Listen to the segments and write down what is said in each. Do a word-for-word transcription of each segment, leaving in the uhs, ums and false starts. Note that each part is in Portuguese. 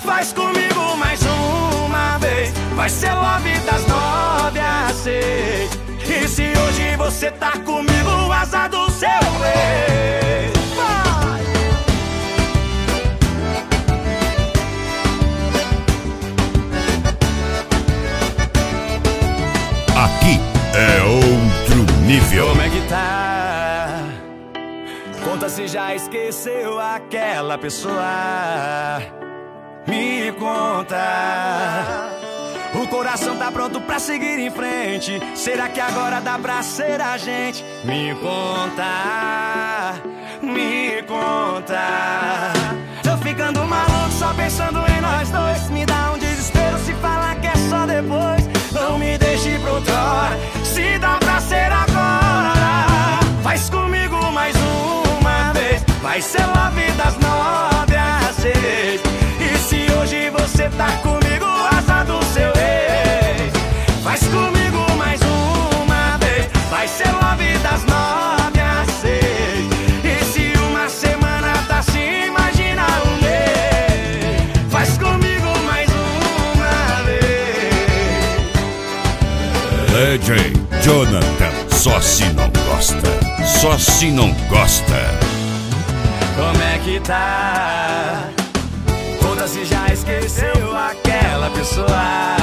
Faz comigo mais uma vez. Vai ser love das nove às seis. E se hoje você tá comigo, azar do seu ex. Vai! Aqui é outro nível. Como é que tá? Conta se já esqueceu aquela pessoa. Me conta. O coração tá pronto pra seguir em frente. Será que agora dá pra ser a gente? Me conta, me conta. Tô ficando maluco só pensando em nós dois. Me dá um desespero se falar que é só depois. Não me deixe pra outra hora, se dá pra ser agora. Faz comigo mais uma vez. Vai ser love das nove às seis. E se hoje você tá comigo, azar do seu ex. Faz comigo mais uma vez. Vai ser love das nove às seis. E se uma semana tá assim, imagina um mês. Faz comigo mais uma vez. D J Jonathan, só se não gosta, só se não gosta. Como é que tá? Conta se já esqueceu aquela pessoa.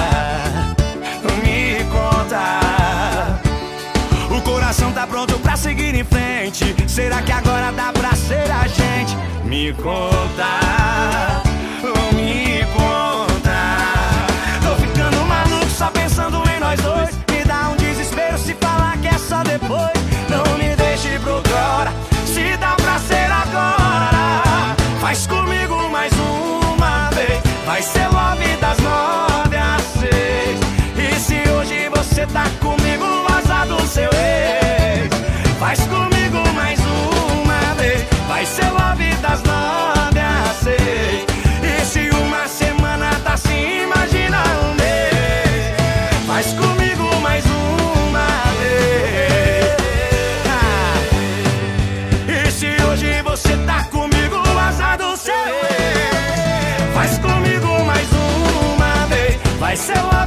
Me conta. O coração tá pronto pra seguir em frente. Será que agora dá pra ser a gente? Me conta, me conta. Tô ficando maluco só pensando em nós dois. Me dá um desespero se falar que é só depois. Não me deixe pra outra hora, se dá pra ser agora. Faz comigo mais uma vez. Vai ser love das nove às seis. E se hoje você tá comigo, azar do seu ex. Faz comigo mais uma vez. Vai ser love das nove às seis. E se uma semana tá assim, imagina um mês. Faz comigo mais uma vez. E se hoje você tá comigo, azar do seu ex. Faz comigo mais uma vez. Vai ser love